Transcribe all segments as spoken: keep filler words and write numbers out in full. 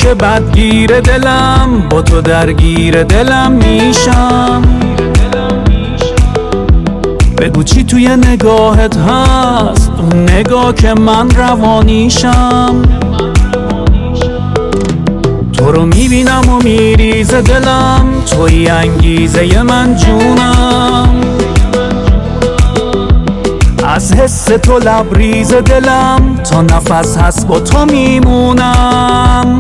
که بدگیر دلم، با تو درگیر دلم میشم. بگو چی توی نگاهت هست، اون نگاه که من روانیشم. تو رو میبینم و میریزه دلم، توی انگیزه من جونم. از حس تو لبریز دلم، تا نفس هست با تو میمونم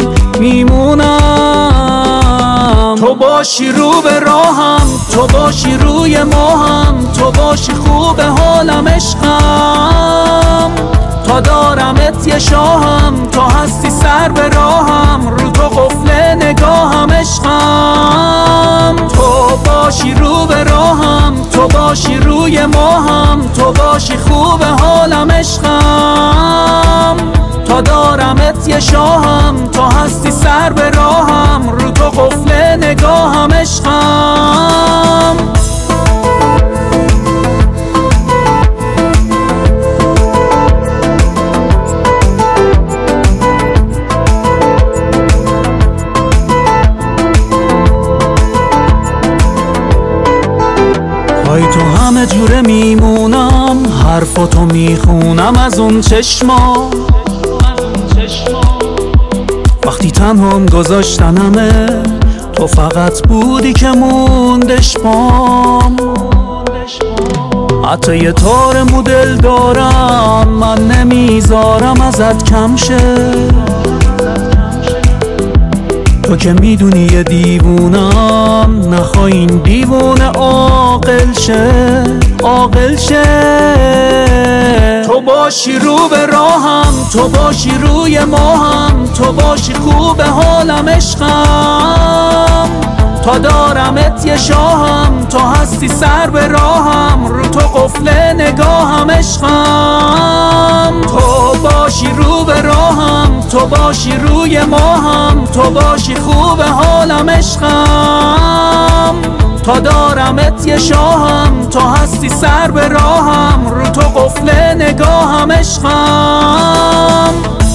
میمونم. تو باشی رو به راهم، تو باشی روی ماهم، تو باشی خوب حالم عشقم. تا دارمت یه شاهم، تو هستی سر به راهم، رو تو قفل نگاهم عشقم. تو باشی رو به راهم، تو باشی روی ماهم، تو باشی خوب حالم عشقم. تا دارمت یه شاهم، تو هستی سر به راهم، رو تو قفل نگاهم عشقم. پای تو همه جوره میمونم، حرفاتو میخونم از اون چشما. وقتی تنهام گذاشتنمه، تو فقط بودی که موندش پام. حتی یه تار مدل دارم، من نمیذارم ازت کم شه. تو که میدونی یه دیوونم، نخواه این دیوونه عاقل شه عاقل شه. تو باشی رو به راهم، تو باشی روی ماهم، تو باشی خوب حالم عشقم. تا دارمت یه شاهم، تو هستی سر به راهم، رو تو قفل نگاهم عشقم. تو باشی رو به راهم، تو باشی روی ماهم، تو باشی خوب حالم عشقم. تا دارمت یه شاهم، تو هستی سر به راهم، رو تو قفل نگاهم عشقم.